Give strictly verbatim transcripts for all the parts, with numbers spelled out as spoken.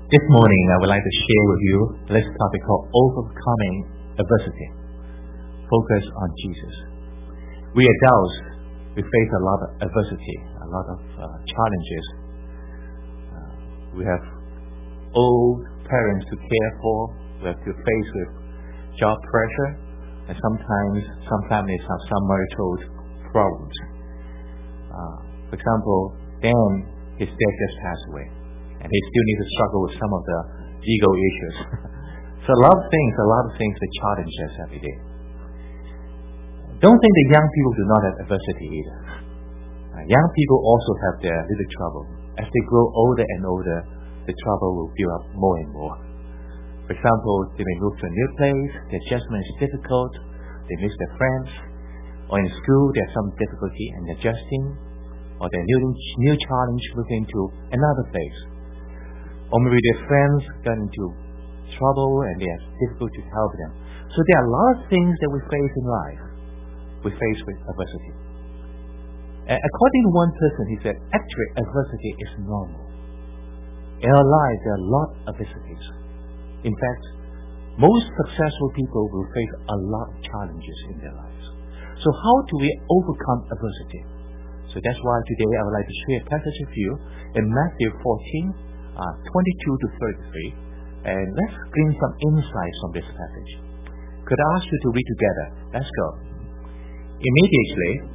This morning, I would like to share with you this topic called overcoming adversity. Focus on Jesus. We adults, we face a lot of adversity, a lot of uh, challenges. Uh, we have old parents to care for. We have to face with job pressure, and sometimes some families have some marital problems. Uh, for example, Dan, his dad just passed away, and he still needs to struggle with some of the ego issues. So a lot of things, a lot of things that challenge us every day. Don't think that young people do not have adversity either. Uh, young people also have their little trouble. As they grow older and older, the trouble will build up more and more. For example, they may move to a new place, the adjustment is difficult, they miss their friends, or in school there's some difficulty in adjusting, or their new, new challenge moving to another place. Or maybe their friends got into trouble and they have difficulty to help them. So there are a lot of things that we face in life. We face with adversity. And according to one person, he said, actually adversity is normal. In our lives, there are a lot of adversities. In fact, most successful people will face a lot of challenges in their lives. So how do we overcome adversity? So that's why today I would like to share a passage with you in Matthew fourteen, uh, twenty-two to thirty-three. And let's glean some insights from this passage. Could I ask you to read together? Let's go. Immediately,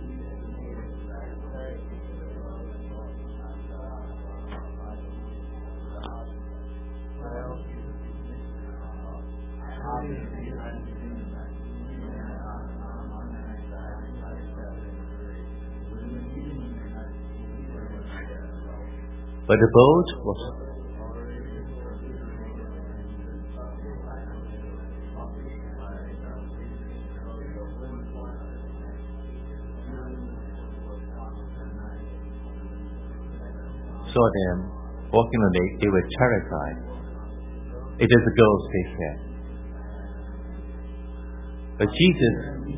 but the boat was saw them walking on the lake. They were terrified. It is a ghost, they said. But Jesus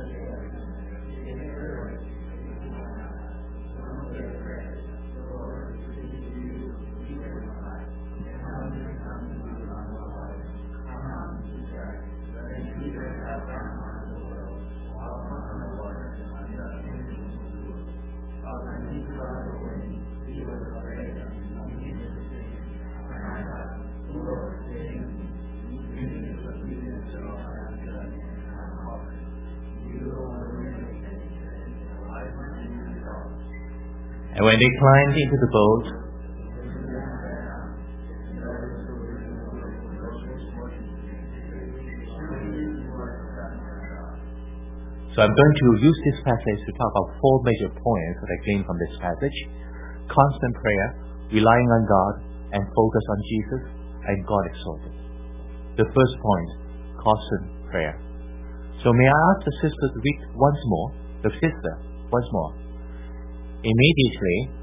And when they climbed into the boat, so I'm going to use this passage to talk about four major points that I gleaned from this passage: constant prayer, relying on God, and focus on Jesus, and God exalted. The first point, constant prayer. So may I ask the sister to read once more, the sister, once more. Immediately,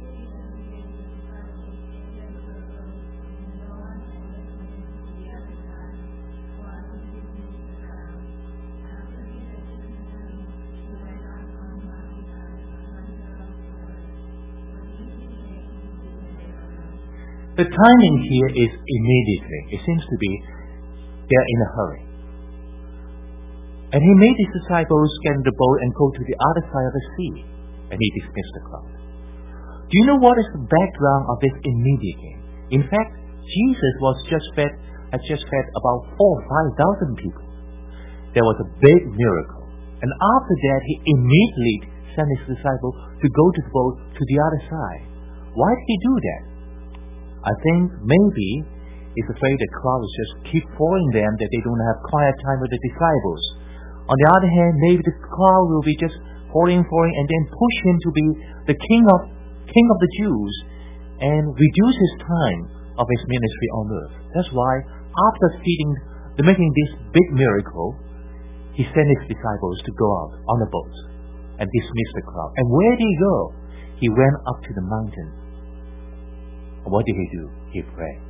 the timing here is immediately. It seems to be they're in a hurry. And he made his disciples get in the boat and go to the other side of the sea, and he dismissed the crowd. Do you know what is the background of this immediately? In fact, Jesus was just fed, had just fed about four or five thousand people. There was a big miracle. And after that, he immediately sent his disciples to go to the boat to the other side. Why did he do that? I think maybe he's afraid the crowd will just keep following them, that they don't have quiet time with the disciples. On the other hand, maybe the crowd will be just following, following, and then push him to be the king of king of the Jews and reduce his time of his ministry on earth. That's why after feeding, the making this big miracle, he sent his disciples to go out on the boat and dismiss the crowd. And where did he go? He went up to the mountain. And what did he do? He prayed.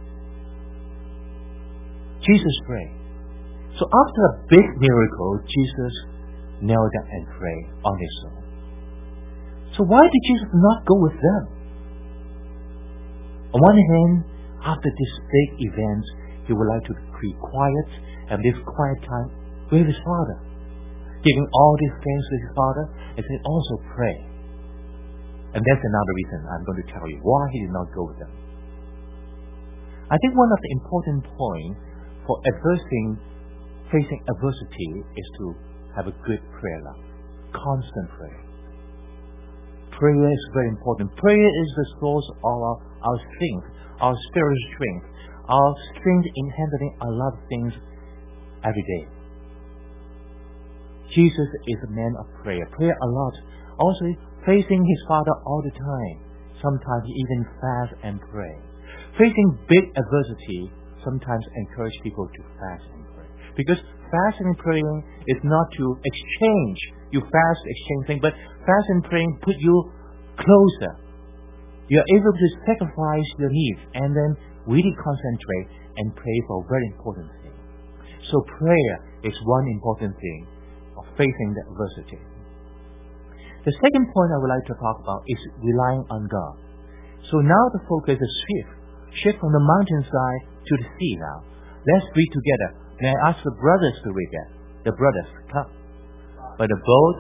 Jesus prayed. So after a big miracle, Jesus knelt down and prayed on his own. So why did Jesus not go with them? On one hand, after this big event, he would like to be quiet and this quiet time with his Father, giving all these things to his Father, and then also pray. And that's another reason I'm going to tell you why he did not go with them. I think one of the important points for adversing, facing adversity is to have a good prayer life, constant prayer. Prayer is very important. Prayer is the source of our, our strength, our spiritual strength, our strength in handling a lot of things every day. Jesus is a man of prayer. Prayer a lot. Also facing his Father all the time. Sometimes he even fast and pray. Facing big adversity, sometimes encourage people to fast and pray. Because fasting and praying is not to exchange. You fast, exchange things, but fast and praying put you closer. You are able to sacrifice your needs and then really concentrate and pray for a very important thing. So prayer is one important thing of facing the adversity. The second point I would like to talk about is relying on God. So now the focus is shift. Shift from the mountainside to the sea now. Let's read together. May I ask the brothers to read that? The brothers, come. But the boat...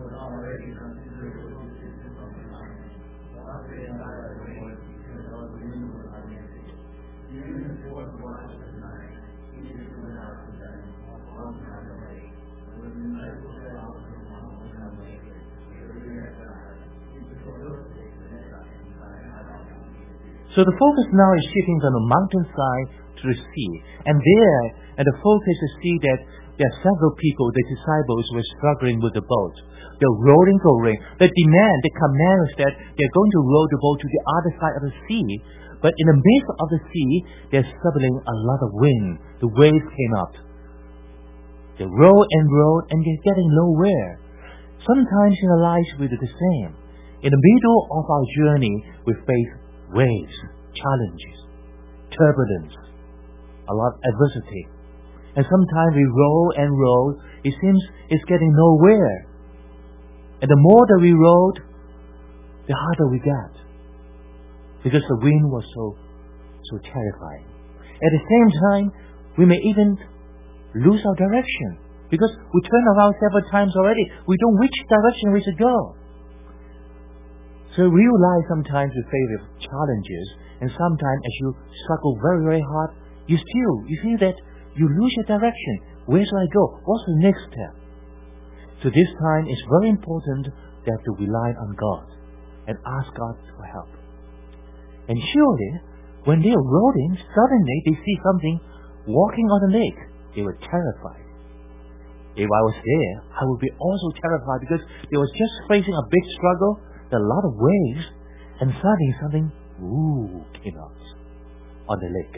So the focus now is shifting from the mountainside to the sea. And there, and the focus is see that there are several people, the disciples, were struggling with the boat. They're rolling, rolling. The demand, the command is that they're going to row the boat to the other side of the sea. But in the midst of the sea, there's suddenly a lot of wind. The waves came up. They row and row, and they're getting nowhere. Sometimes in our lives we do the same. In the middle of our journey, we face waves, challenges, turbulence, a lot of adversity. And sometimes we roll and roll, it seems it's getting nowhere. And the more that we rowed, the harder we got. Because the wind was so, so terrifying. At the same time, we may even lose our direction. Because we turn around several times already. We don't know which direction we should go. So real life sometimes we face with challenges, and sometimes as you struggle very, very hard, you still, you feel that you lose your direction. Where should I go? What's the next step? So this time it's very important that to rely on God and ask God for help. And surely, when they are rowing, suddenly they see something walking on the lake. They were terrified. If I was there, I would be also terrified because they was just facing a big struggle. A lot of waves, and suddenly something ooh came out on the lake.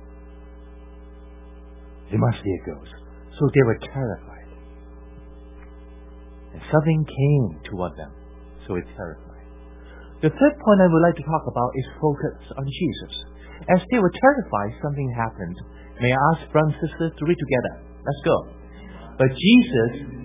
They must be a ghost. So they were terrified. And something came toward them. So it's terrified. The third point I would like to talk about is focus on Jesus. As they were terrified, something happened. May I ask brothers and sisters to read together? Let's go. But Jesus...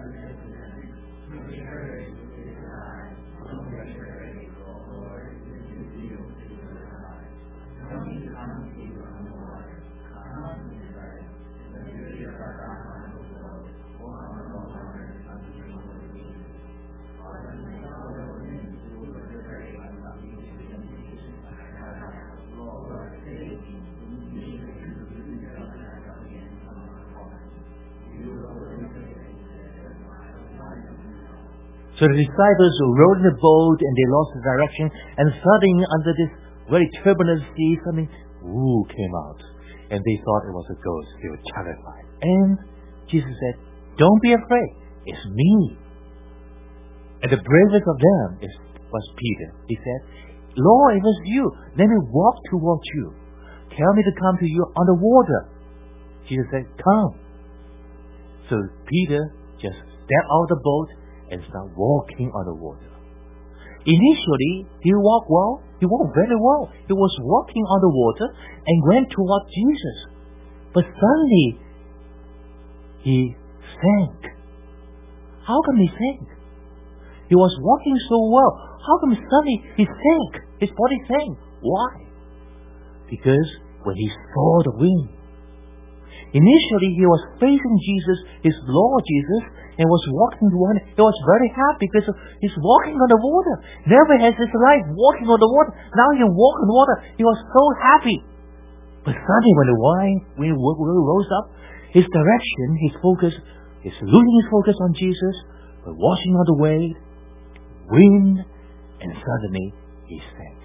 So the disciples rowed in the boat and they lost the direction, and suddenly under this very turbulent sea, something ooh came out. And they thought it was a ghost. They were terrified. And Jesus said, don't be afraid. It's me. And the bravest of them is, was Peter. He said, Lord, if it's you, let me walk towards you. Tell me to come to you on the water. Jesus said, come. So Peter just stepped out of the boat and start walking on the water. Initially, he walked well. He walked very well. He was walking on the water and went toward Jesus. But suddenly, he sank. How come he sank? He was walking so well. How come suddenly he sank? His body sank. Why? Because when he saw the wind, initially he was facing Jesus, his Lord Jesus, and was walking the water. He was very happy because he's walking on the water. Never has his life walking on the water. Now he can walk on the water. He was so happy. But suddenly when the wind, wind rose up, his direction, his focus, he's losing his focus on Jesus, but watching on the wave, wind, and suddenly he sank.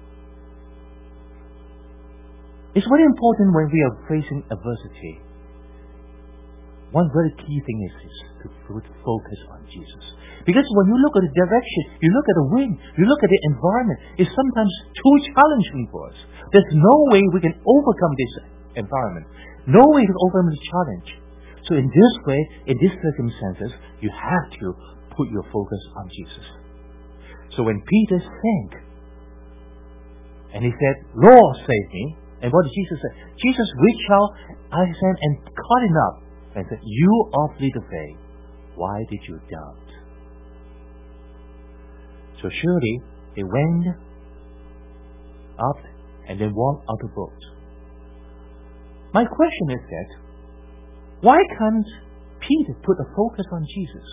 It's very important when we are facing adversity. One very key thing is, is to put focus on Jesus. Because when you look at the direction, you look at the wind, you look at the environment, it's sometimes too challenging for us. There's no way we can overcome this environment. No way to overcome the challenge. So in this way, in these circumstances, you have to put your focus on Jesus. So when Peter sank, and he said, Lord, save me. And what did Jesus say? Jesus reached out his hand and caught him up and said, you of little faith, why did you doubt? So surely they went up and then walked out of the boat. My question is that, why can't Peter put the focus on Jesus?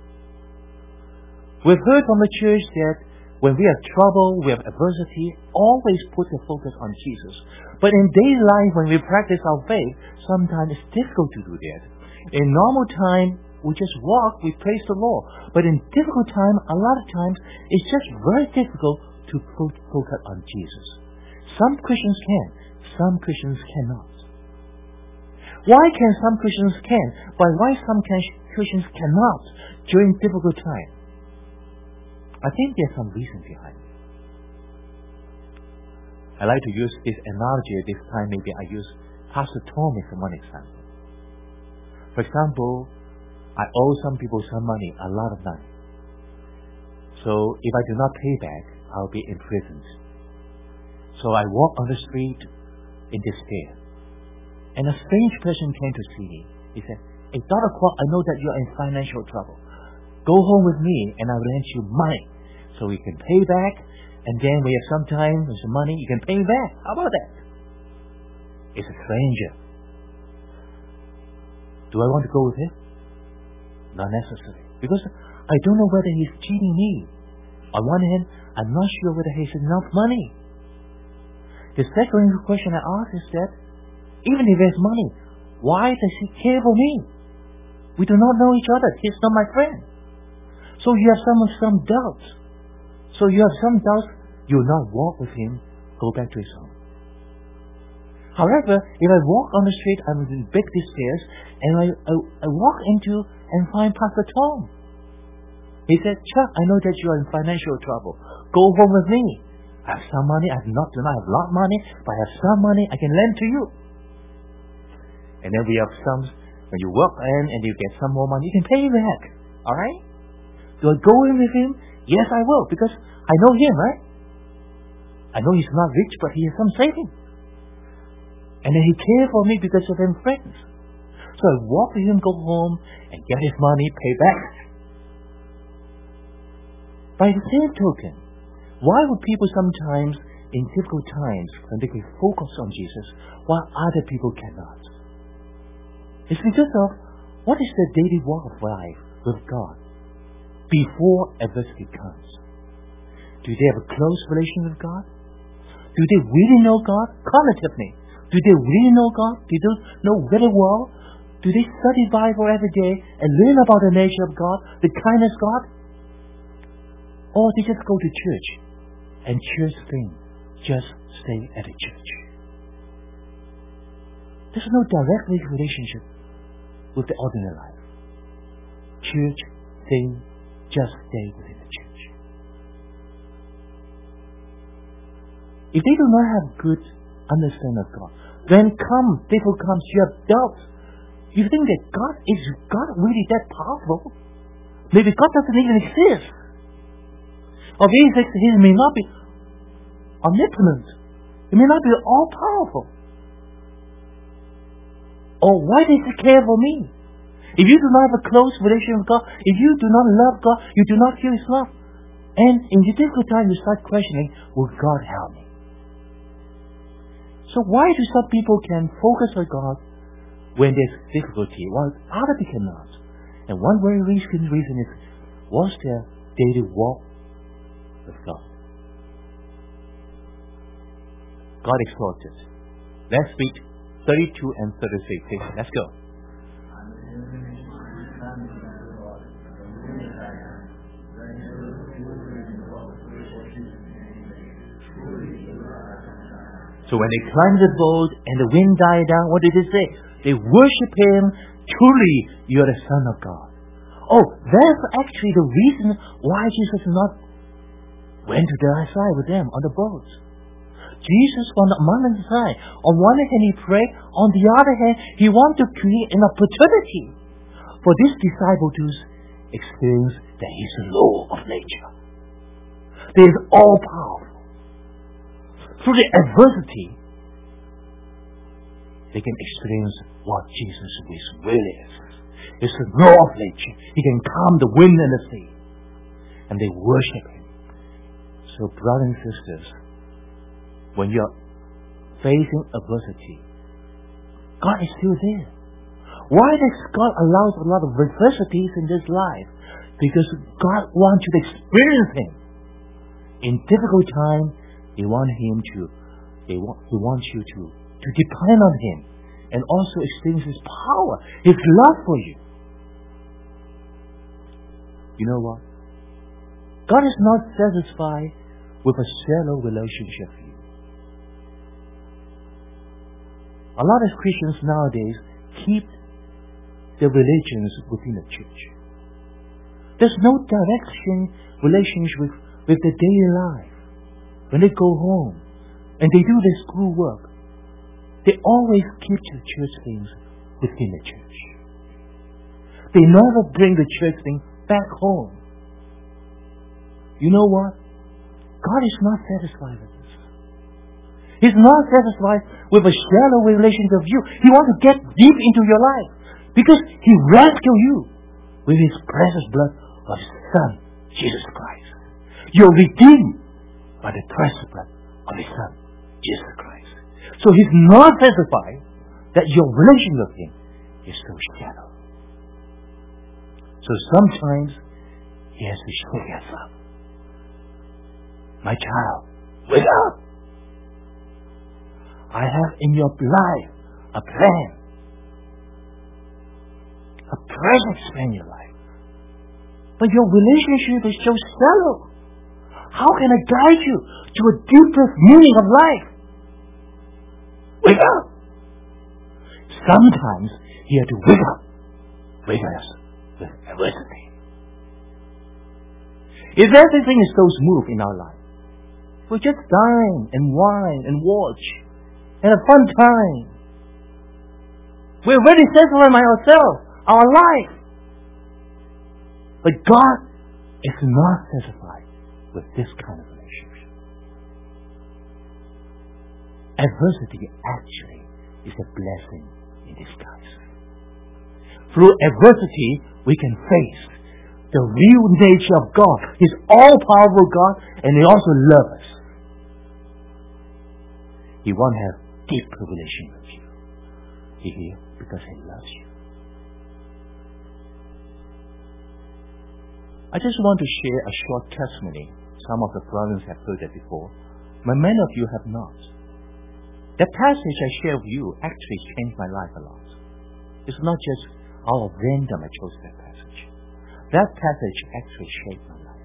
We've heard from the church that when we have trouble, we have adversity, always put the focus on Jesus. But in daily life, when we practice our faith, sometimes it's difficult to do that. In normal time, we just walk, we praise the Lord. But in difficult time, a lot of times, it's just very difficult to put focus on Jesus. Some Christians can, some Christians cannot. Why can some Christians can, but why some Christians cannot during difficult time? I think there's some reason behind it. I like to use this analogy at this time. Maybe I use Pastor Tom as one example. For example, I owe some people some money, a lot of money. So if I do not pay back, I'll be imprisoned. So I walk on the street in despair. And a strange person came to see me. He said, hey, Doctor Kwok, I know that you're in financial trouble. Go home with me and I will lend you money so we can pay back, and then we have some time with some money, you can pay back. How about that? It's a stranger. Do I want to go with him? Not necessarily. Because I don't know whether he's cheating me. On one hand, I'm not sure whether he has enough money. The second question I ask is that, even if he has money, why does he care for me? We do not know each other. He's not my friend. So you have some some doubts. So you have some doubts, you will not walk with him, go back to his home. However, if I walk on the street, I'm in big despair, and I, I, I walk into and find Pastor Tom. He said, Chuck, I know that you are in financial trouble. Go home with me. I have some money. I have not, do not have a lot of money, but I have some money I can lend to you. And then we have some, when you work in and you get some more money, you can pay back. Alright? Do I go in with him? Yes, I will, because I know him, right? I know he's not rich, but he has some savings. And then he cares for me because of him friends. So I walk with him, go home, and get his money, pay back. By the same token, why would people sometimes, in difficult times, when they can focus on Jesus, while other people cannot? It's because of what is the daily walk of life with God before adversity comes. Do they have a close relation with God? Do they really know God? Cognitively. Do they really know God? Do they know very well? Do they study Bible every day and learn about the nature of God, the kindness of God? Or they just go to church and church thing, just stay at a church. There's no direct relationship with the ordinary life. Church thing, just stay within the church. If they do not have good understanding of God, then come, people comes, you have doubts. You think that God, is God really that powerful? Maybe God doesn't even exist. Or maybe He may not be omnipotent. He may not be all powerful. Or why does He care for me? If you do not have a close relation with God, if you do not love God, you do not feel His love. And in the difficult time, you start questioning, will God help me? So why do some people can focus on God when there's difficulty, while other people cannot? And one very reason, reason is, was their daily walk with God. God exalted. Let's read thirty-two and thirty-three, please. Let's go. So when they climbed the boat and the wind died down, what did they say? They worship Him. Truly, you are the Son of God. Oh, that's actually the reason why Jesus not went to the other side with them on the boat. Jesus on the mountain side, on one hand He prayed, on the other hand He wanted to create an opportunity for these disciples to experience that He's the law of nature. He is all powerful. Through the adversity, they can experience what Jesus really is. It's the law of nature. He can calm the wind and the sea. And they worship Him. So brothers and sisters, when you're facing adversity, God is still there. Why does God allow a lot of adversities in this life? Because God wants you to experience Him. In difficult times, He wants Him to, He, want, he wants you to, to depend on Him and also experience His power, His love for you. You know what? God is not satisfied with a shallow relationship with you. A lot of Christians nowadays keep their religions within the church. There's no direction relationship with, with the daily life. When they go home and they do their school work, they always keep the church things within the church. They never bring the church thing back home. You know what? God is not satisfied with this. He's not satisfied with a shallow relationship with you. He wants to get deep into your life because He rescued you with His precious blood of His Son, Jesus Christ. You're redeemed by the precious blood of His Son, Jesus Christ. So He's not satisfied that your relation with Him is so shallow. So sometimes He has to shake us up. My child, wake up! I have in your life a plan. A presence in your life. But your relationship is so shallow. How can I guide you to a deeper meaning of life? Wake up! Sometimes He had to wake up. Wake us with adversity. If everything is so smooth in our life, we just dine and wine and watch and have fun time. We're very satisfied by ourselves, our life. But God is not satisfied with this kind of relationship. Adversity actually is a blessing in disguise. Through adversity, we can face the real nature of God. He's all-powerful God, and He also loves us. He wants to have deep relation with you. He here because He loves you. I just want to share a short testimony. Some of the brothers have heard that before, but many of you have not. The passage I share with you actually changed my life a lot. It's not just out of random I chose that passage. That passage actually shaped my life.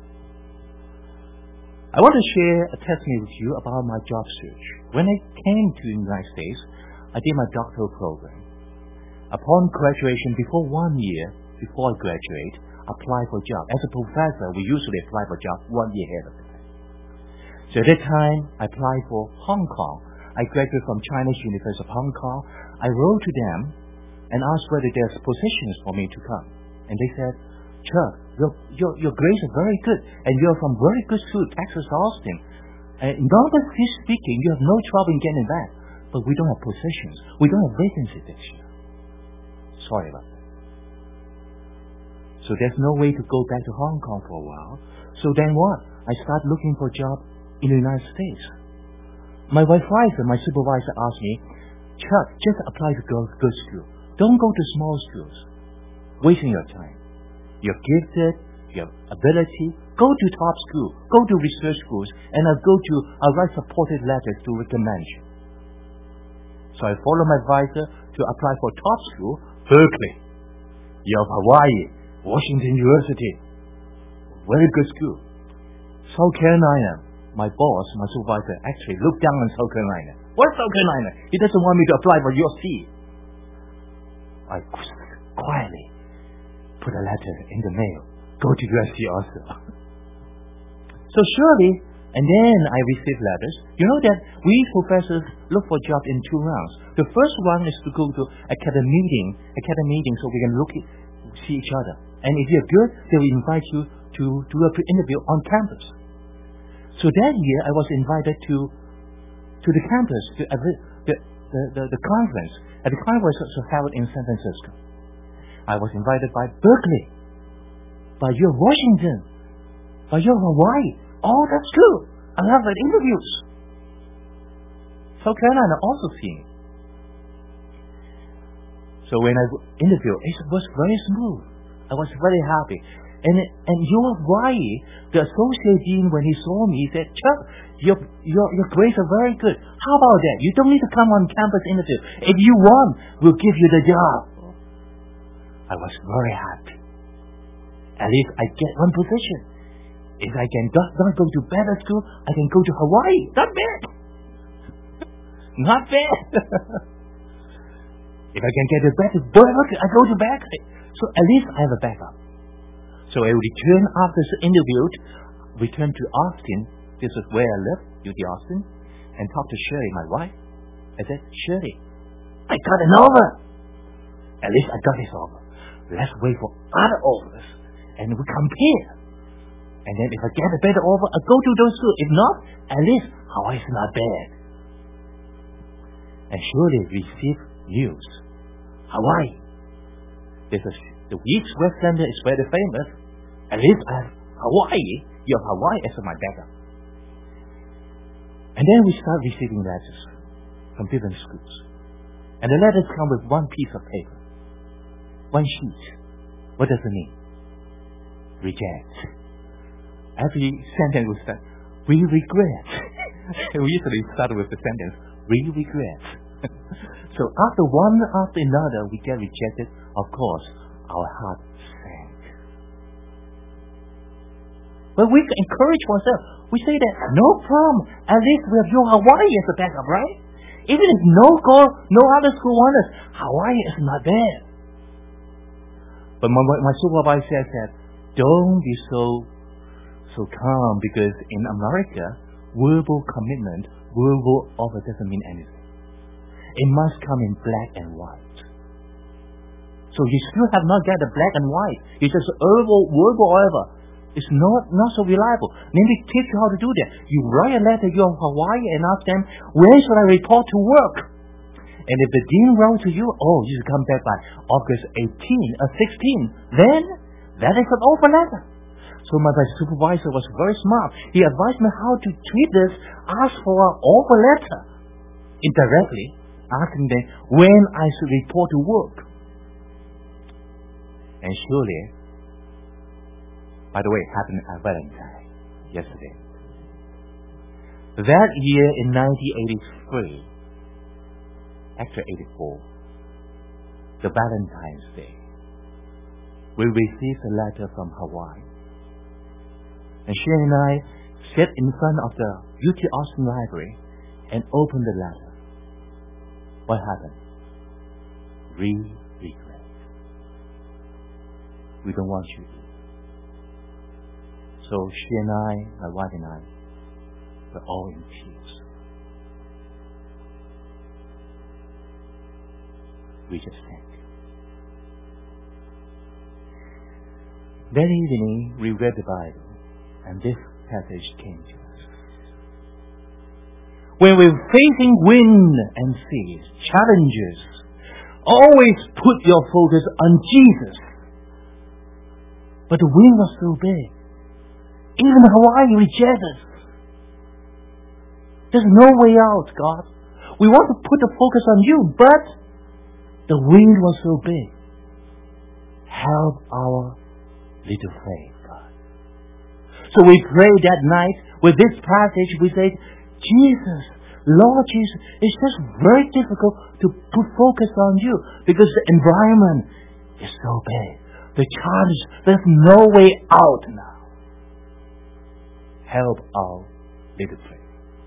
I want to share a testimony with you about my job search. When I came to the United States, I did my doctoral program. Upon graduation, before one year, before I graduate, apply for a job. As a professor, we usually apply for a job one year ahead of time. So at that time, I applied for Hong Kong. I graduated from Chinese University of Hong Kong. I wrote to them and asked whether there's positions for me to come. And they said, Chuck, your, your, your grades are very good, and you're from very good school, Texas, Austin. And normally speaking, you have no trouble in getting back. But we don't have positions. We don't have vacancies this year. Sorry about that. So there's no way to go back to Hong Kong for a while. So then what? I started looking for a job in the United States. my advisor, my supervisor asked me, Chuck, just apply to go good school. Don't go to small schools. Wasting your time. You're gifted, you have ability. Go to top school. Go to research schools. And I'll go to, I'll write supported letters to recommend you. So I follow my advisor to apply for top school, Berkeley, U of Hawaii, Washington University. Very good school. South Carolina, my boss, my supervisor, actually looked down on South Carolina. What's South Carolina? He doesn't want me to apply for U of C. I quietly put a letter in the mail. Go to U S C also. So surely, and then I received letters. You know that we professors look for jobs in two rounds. The first one is to go to academic meeting, academic meeting, so we can look at, see each other. And if you're good, they will invite you to do an interview on campus. So that year, I was invited to to the campus, to uh, the, the, the, the conference. And the conference was held in San Francisco. I was invited by Berkeley, by U of Washington, by U of Hawaii. Oh, that's true. I have the interviews. South Carolina also seen. So when I interviewed, it was very smooth. I was very happy. And and U of Hawaii, the associate dean, when he saw me, he said, Chuck, your, your, your grades are very good. How about that? You don't need to come on campus interview. If you want, we'll give you the job. I was very happy. At least I get one position. If I can not, not go to better school, I can go to Hawaii. Not bad. Not bad. If I can get a better Berkeley, I go to Berkeley. So at least I have a backup. So I returned after the interview, returned to Austin. This is where I live, U T Austin, and talked to Shirley, my wife. I said, Shirley, I got an offer. At least I got this offer. Let's wait for other offers, and we compare. And then if I get a better offer, I go to those two. If not, at least Hawaii is not bad. And Shirley received news. Hawaii. There's a, the East West Center is very famous. At least I have Hawaii. You have Hawaii as my backup. And then we start receiving letters from different schools. And the letters come with one piece of paper. One sheet. What does it mean? Reject. Every sentence we start, we regret. We usually start with the sentence, we regret. So after one after another we get rejected, of course, our heart sank. But we encourage ourselves. We say that, no problem. At least we have your Hawaii as a backup, right? Even if no go, no other school wants us, Hawaii is not bad. But my, my supervisor said, don't be so so calm, because in America, verbal commitment, verbal offer doesn't mean anything. It must come in black and white. So you still have not got the black and white. It's just verbal, verbal offer. It's not, not so reliable. Let me teach you how to do that. You write a letter to your Hawaii and ask them, when should I report to work? And if the dean wrote to you, oh, you should come back by August eighteenth or sixteenth, then that is an offer letter. So my supervisor was very smart. He advised me how to treat this. Ask for an offer letter indirectly, asking them when I should report to work. And surely, by the way, it happened at Valentine yesterday. That year in nineteen eighty-three, actually eighty-four, the Valentine's Day, we received a letter from Hawaii. And she and I sat in front of the U T Austin Library and opened the letter. What happened? We regret. We don't want you. So she and I, my wife and I, were all in tears. We just sank. That evening, we read the Bible. And this passage came to us. When we're facing wind and seas, challenges, always put your focus on Jesus. But the wind was so big. Even Hawaii rejected us. There's no way out, God. We want to put the focus on you, but the wind was so big. Help our little faith, God. So we prayed that night with this passage. We said, Jesus, Lord Jesus, it's just very difficult to put focus on you because the environment is so big. The challenge, there's no way out now. Help our little faith.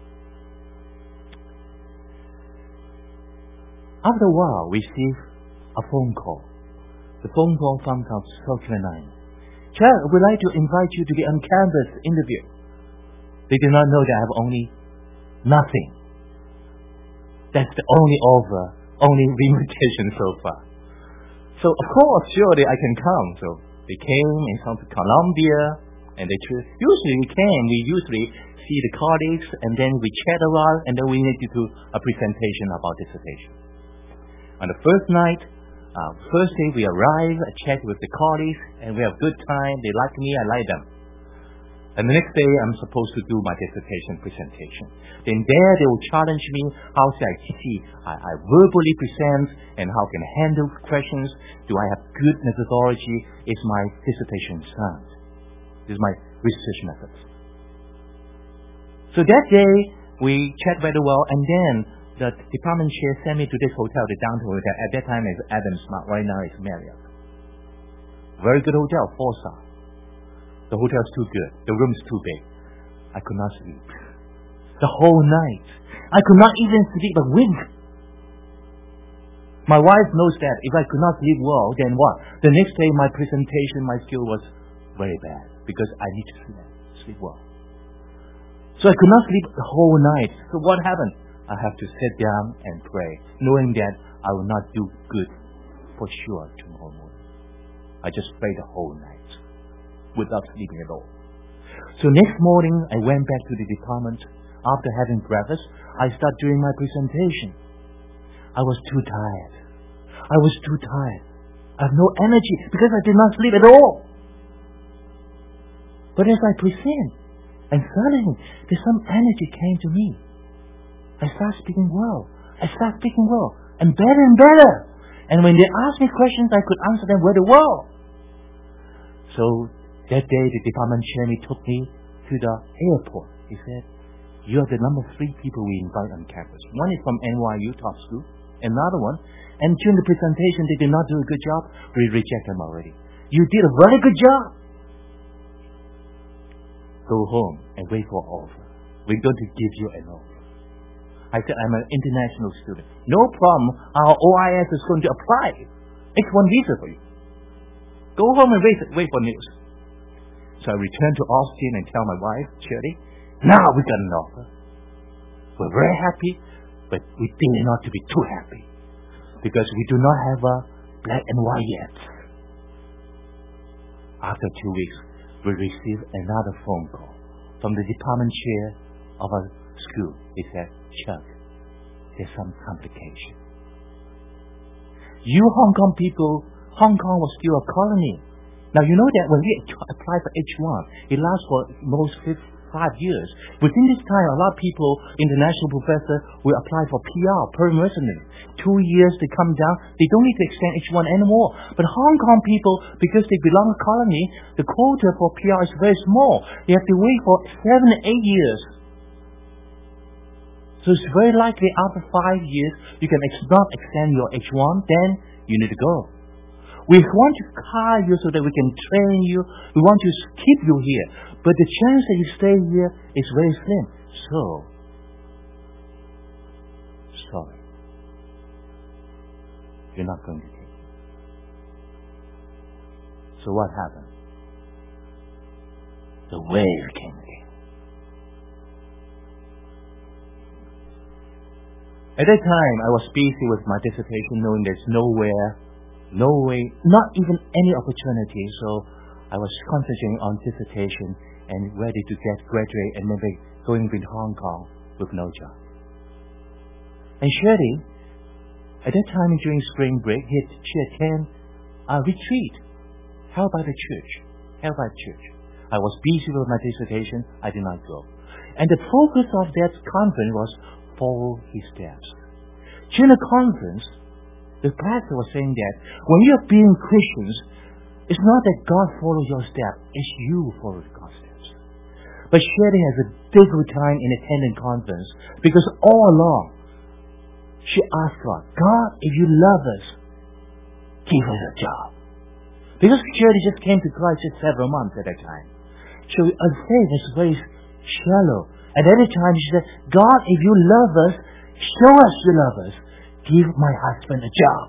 After a while, we received a phone call. The phone call from South Carolina. Chad, we'd like to invite you to the on-campus interview. They did not know that I have only nothing. That's the only offer, only invitation so far. So, of course, surely I can come. So, they came and come to Columbia, and they usually we came, we usually see the colleagues, and then we chat a while, and then we need to do a presentation about dissertation. On the first night, uh, first day we arrive, I chat with the colleagues, and we have a good time. They like me, I like them. And the next day, I'm supposed to do my dissertation presentation. Then there, they will challenge me how should I see, I, I verbally present, and how can I handle questions. Do I have good methodology? Is my dissertation sound? This is my research methods. So that day, we chat very well, and then the department chair sent me to this hotel, the downtown hotel. At that time, it's Adams Smart. Right now, it's Marriott. Very good hotel, four star. The hotel's too good. The room's too big. I could not sleep. The whole night. I could not even sleep a wink. My wife knows that if I could not sleep well, then what? The next day, my presentation, my skill was very bad because I need to sleep, sleep well. So I could not sleep the whole night. So what happened? I have to sit down and pray, knowing that I will not do good for sure tomorrow morning. I just prayed the whole night without sleeping at all. So next morning, I went back to the department. After having breakfast, I started doing my presentation. I was too tired. I was too tired. I have no energy because I did not sleep at all. But as I present, and suddenly there's some energy came to me. I start speaking well. I start speaking well. And better and better. And when they asked me questions, I could answer them very well. So that day, the department chairman took me to the airport. He said, you are the number three people we invite on campus. One is from N Y U top school. Another one. And during the presentation, they did not do a good job. We reject them already. You did a very good job. Go home and wait for an offer. We're going to give you an offer. I said, I'm an international student. No problem. Our O I S is going to apply. X one visa for you. Go home and wait, wait for news. So I returned to Austin and tell my wife, Shirley, now we got an offer. We're very happy, but we think not to be too happy because we do not have a black and white yet. After two weeks, we received another phone call from the department chair of a school. He said, Chuck, there's some complication. You Hong Kong people, Hong Kong was still a colony. Now you know that when we apply for H one, it lasts for most five years. Within this time, a lot of people, international professors, will apply for P R, permanent resident. Two years they come down, they don't need to extend H one anymore. But Hong Kong people, because they belong to a colony, the quota for P R is very small. They have to wait for seven, eight years. So it's very likely after five years, you can ex- not extend your H one, then you need to go. We want to hire you so that we can train you. We want to keep you here. But the chance that you stay here is very slim. So, sorry. You're not going to take it. So what happened? The wave came again. At that time, I was busy with my dissertation, knowing there's nowhere, no way, not even any opportunity. So I was concentrating on dissertation and ready to get graduate and maybe going to Hong Kong with no job. And Shirley, at that time during spring break, she attended a retreat held by the church. Held by the church. I was busy with my dissertation. I did not go. And the focus of that conference was follow His steps. During the conference, the pastor was saying that when you're being Christians, it's not that God follows your step, it's you follow God's steps. But Shirley has a difficult time in attending conference because all along she asked God, God, if you love us, give us a job. Because Shirley just came to Christ just several months at that time. So her faith is very shallow. At that time she said, God, if you love us, show us you love us. Give my husband a job.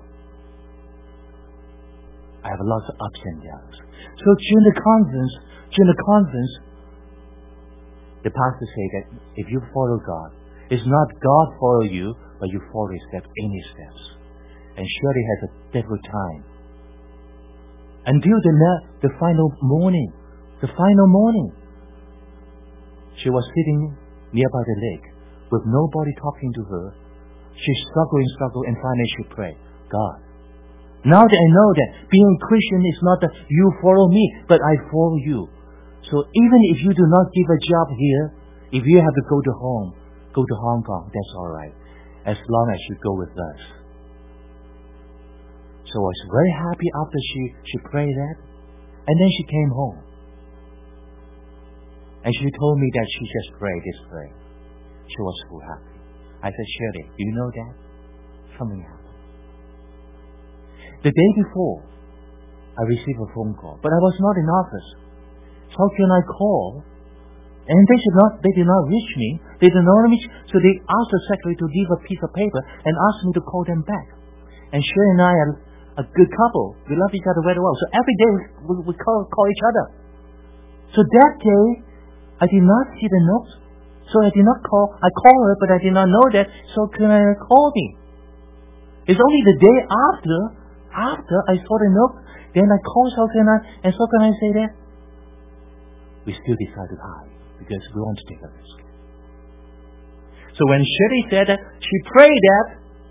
I have lots of ups and downs. So during the conference, during the conference, the pastor said that if you follow God, it's not God follow you, but you follow His steps, in His steps. And Shirley has a difficult time. Until the, the final morning, the final morning, she was sitting nearby the lake with nobody talking to her. She struggled and struggled, and finally she prayed, God, now that I know that being Christian is not that you follow me, but I follow you. So even if you do not give a job here, if you have to go to home, go to Hong Kong, that's all right, as long as you go with us. So I was very happy after she, she prayed that. And then she came home. And she told me that she just prayed this prayer. She was so happy. I said, Shirley, do you know that? Something happened. The day before, I received a phone call. But I was not in office. So how can I call? And they did not, they did not reach me. They did not reach me. So they asked the secretary to leave a piece of paper and asked me to call them back. And Shirley and I are a good couple. We love each other very well. So every day we, we, we call, call each other. So that day, I did not see the notes. So I did not call. I called her, but I did not know that. So can I call me? It's only the day after, after I saw the note, then I called so can I, and so can I say that? We still decided to hide because we want to take a risk. So when Shirley said that, she prayed that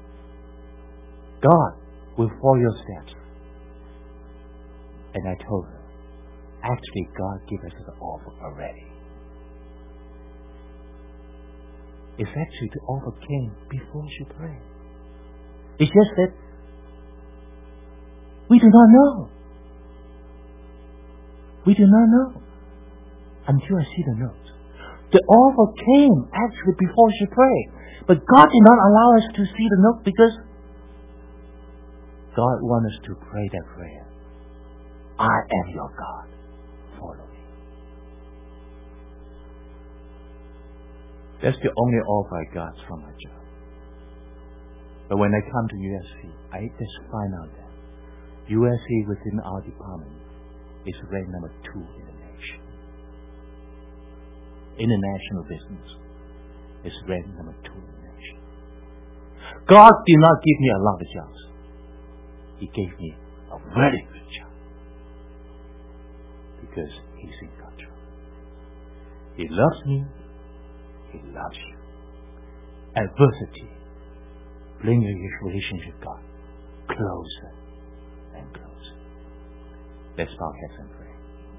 God will follow your steps. And I told her, actually God gave us the offer already. It's actually the offer came before she prayed. It's just that we do not know. We do not know until I see the notes. The offer came actually before she prayed. But God did not allow us to see the note because God wants us to pray that prayer. I am your God. Follow me. That's the only offer I got from my job. But when I come to U S C, I just find out that U S C within our department is ranked number two in the nation. International business is ranked number two in the nation. God did not give me a lot of jobs. He gave me a very good job because He's in control. He loves me. He loves you. Adversity brings your relationship with God closer and closer. Let's bow heads and pray.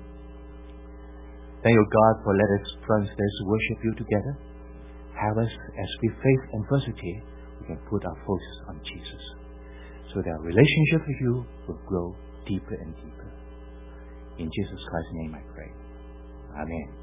Thank you, God, for letting us friends worship you together. Have us, as we face adversity, we can put our focus on Jesus, so that our relationship with you will grow deeper and deeper. In Jesus Christ's name I pray. Amen.